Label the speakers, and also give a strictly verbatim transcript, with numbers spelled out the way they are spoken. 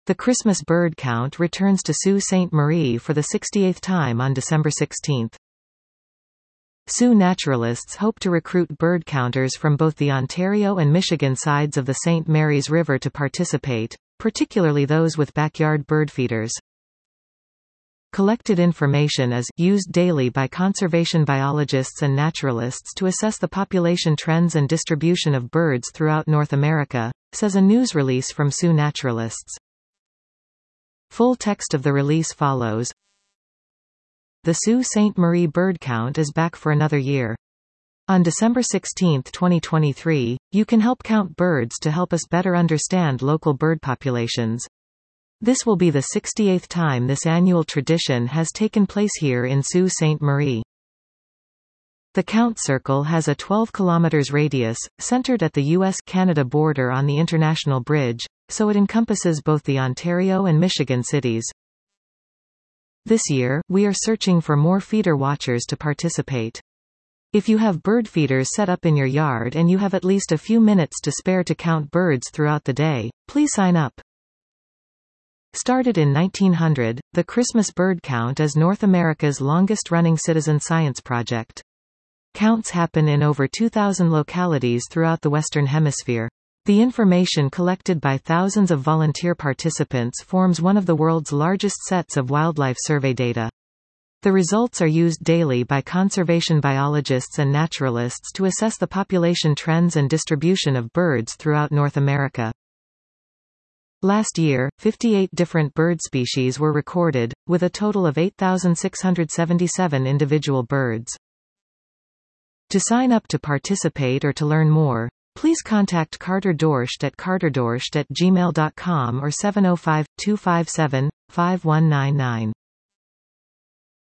Speaker 1: The Christmas bird count returns to Sault Ste. Marie for the sixty-eighth time on December sixteenth. Sault naturalists hope to recruit bird counters from both the Ontario and Michigan sides of the Saint Mary's River to participate, particularly those with backyard bird feeders. Collected information is used daily by conservation biologists and naturalists to assess the population trends and distribution of birds throughout North America, says a news release from Sault naturalists. Full text of the release follows. The Sault Ste. Marie bird count is back for another year. On December sixteenth twenty twenty-three, you can help count birds to help us better understand local bird populations. This will be the sixty-eighth time this annual tradition has taken place here in Sault Ste. Marie. The Count Circle has a twelve kilometers radius, centered at the U S Canada border on the International Bridge, so it encompasses both the Ontario and Michigan cities. This year, we are searching for more feeder watchers to participate. If you have bird feeders set up in your yard and you have at least a few minutes to spare to count birds throughout the day, please sign up. Started in nineteen hundred, the Christmas bird count is North America's longest-running citizen science project. Counts happen in over two thousand localities throughout the Western Hemisphere. The information collected by thousands of volunteer participants forms one of the world's largest sets of wildlife survey data. The results are used daily by conservation biologists and naturalists to assess the population trends and distribution of birds throughout North America. Last year, fifty-eight different bird species were recorded, with a total of eight thousand six hundred seventy-seven individual birds. To sign up to participate or to learn more, please contact Carter Dorscht at carterdorscht at gmail dot com or seven oh five, two five seven, five one nine nine.